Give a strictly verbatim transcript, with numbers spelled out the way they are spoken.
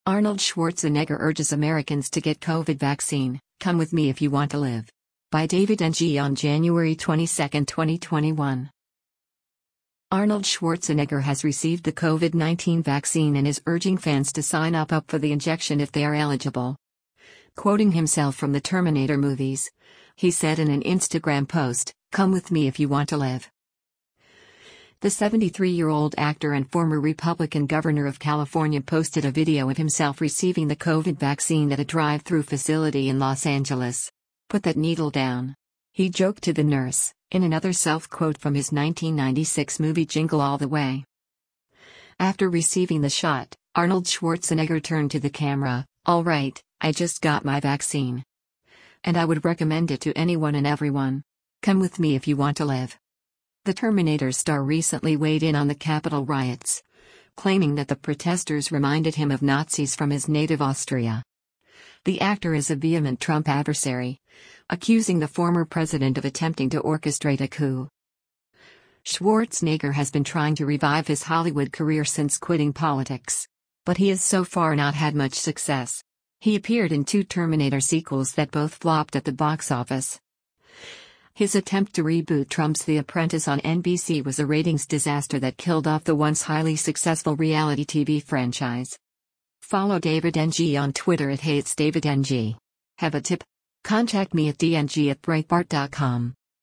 Arnold Schwarzenegger urges Americans to get COVID vaccine. Come with me if you want to live. By David N G on January twenty-second, twenty twenty-one. Arnold Schwarzenegger has received the COVID nineteen vaccine and is urging fans to sign up up for the injection if they are eligible. Quoting himself from the Terminator movies, he said in an Instagram post, "Come with me if you want to live." The seventy-three-year-old actor and former Republican governor of California posted a video of himself receiving the COVID vaccine at a drive-through facility in Los Angeles. "Put that needle down," he joked to the nurse, in another self-quote from his nineteen ninety-six movie Jingle All the Way. After receiving the shot, Arnold Schwarzenegger turned to the camera, "All right, I just got my vaccine. And I would recommend it to anyone and everyone. Come with me if you want to live." The Terminator star recently weighed in on the Capitol riots, claiming that the protesters reminded him of Nazis from his native Austria. The actor is a vehement Trump adversary, accusing the former president of attempting to orchestrate a coup. Schwarzenegger has been trying to revive his Hollywood career since quitting politics, but he has so far not had much success. He appeared in two Terminator sequels that both flopped at the box office. His attempt to reboot Trump's The Apprentice on N B C was a ratings disaster that killed off the once highly successful reality T V franchise. Follow David N G on Twitter at Hey It's David N G. Have a tip? Contact me at d n g at breitbart dot com.